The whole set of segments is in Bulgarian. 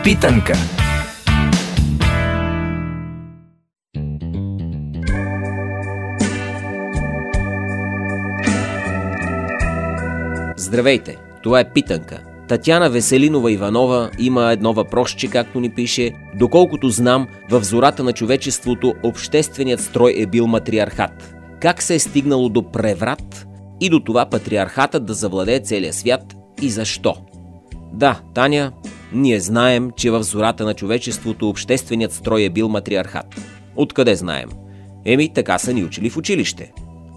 Питанка. Здравейте, това е Питанка. Татяна Веселинова Иванова има едно въпросче, както ни пише. Доколкото знам, в зората на човечеството общественият строй е бил матриархат. Как се е стигнало до преврат и до това патриархатът да завладее целия свят и защо? Да, Таня, ние знаем, че в зората на човечеството общественият строй е бил матриархат. Откъде знаем? Така са ни учили в училище.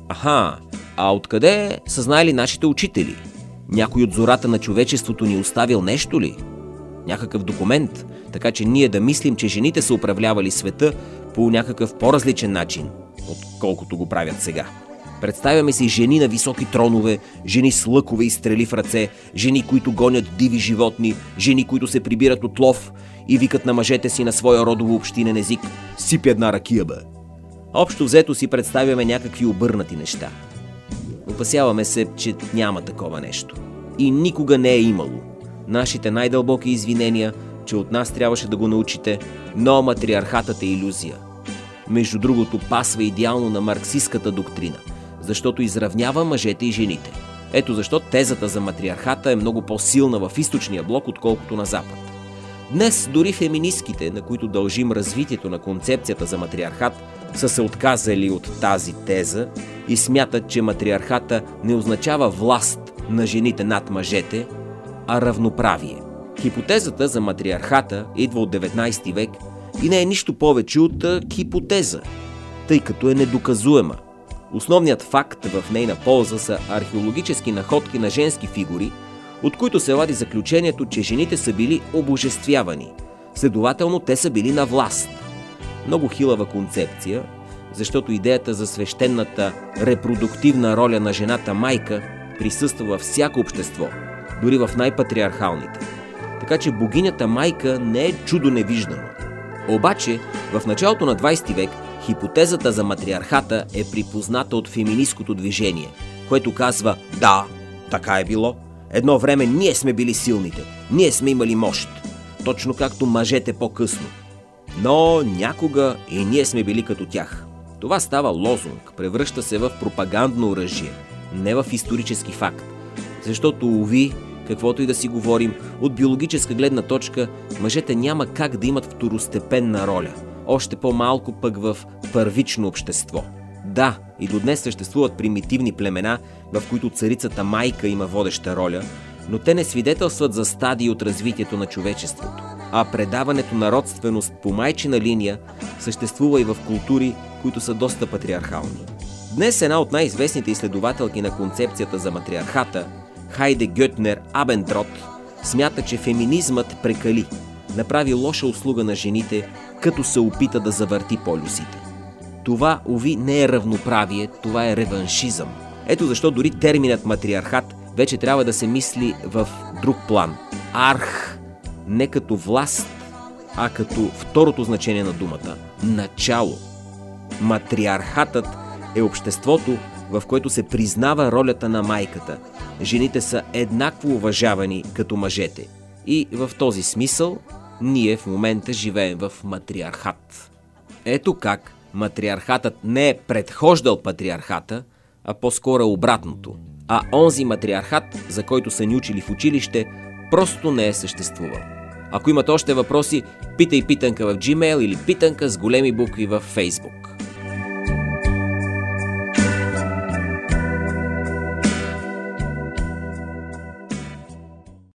А откъде са знаели нашите учители? Някой от зората на човечеството ни оставил нещо ли? Някакъв документ, така че ние да мислим, че жените са управлявали света по някакъв по-различен начин, отколкото го правят сега. Представяме си жени на високи тронове, жени с лъкове и стрели в ръце, жени, които гонят диви животни, жени, които се прибират от лов и викат на мъжете си на своя родово общинен език: "Сипи една ракия, бе!" Общо взето си представяме някакви обърнати неща. Опасяваме се, че няма такова нещо. И никога не е имало. Нашите най-дълбоки извинения, че от нас трябваше да го научите, но матриархатът е илюзия. Между другото, пасва идеално на марксистката доктрина, защото изравнява мъжете и жените. Ето защо тезата за матриархата е много по-силна в източния блок, отколкото на запад. Днес дори феминистките, на които дължим развитието на концепцията за матриархат, са се отказали от тази теза и смятат, че матриархата не означава власт на жените над мъжете, а равноправие. Хипотезата за матриархата идва от 19 век и не е нищо повече от хипотеза, тъй като е недоказуема. Основният факт в нейна полза са археологически находки на женски фигури, от които се вади заключението, че жените са били обожествявани. Следователно, те са били на власт. Много хилава концепция, защото идеята за свещената репродуктивна роля на жената майка присъства във всяко общество, дори в най-патриархалните. Така че богинята майка не е чудо невиждано. Обаче, в началото на 20 век хипотезата за матриархата е припозната от феминисткото движение, което казва: "Да, така е било. Едно време ние сме били силните, ние сме имали мощ, точно както мъжете по-късно. Но някога и ние сме били като тях." Това става лозунг, превръща се в пропагандно оръжие, не в исторически факт. Защото, уви, каквото и да си говорим, от биологическа гледна точка, мъжете няма как да имат второстепенна роля, още по-малко пък в първично общество. Да, и до днес съществуват примитивни племена, в които царицата майка има водеща роля, но те не свидетелстват за стадии от развитието на човечеството. А предаването на родственост по майчина линия съществува и в култури, които са доста патриархални. Днес една от най-известните изследователки на концепцията за матриархата, Хайде Гьотнер Абентрот, смята, че феминизмът прекали, направи лоша услуга на жените, като се опита да завърти полюсите. Това, уви, не е равноправие, това е реваншизъм. Ето защо дори терминът матриархат вече трябва да се мисли в друг план. Арх, не като власт, а като второто значение на думата – начало. Матриархатът е обществото, в което се признава ролята на майката. Жените са еднакво уважавани като мъжете. И в този смисъл ние в момента живеем в матриархат. Ето как матриархатът не е предхождал патриархата, а по-скоро обратното. А онзи матриархат, за който са ни учили в училище, просто не е съществувал. Ако имате още въпроси, питай Питанка в Gmail или Питанка с големи букви в Facebook.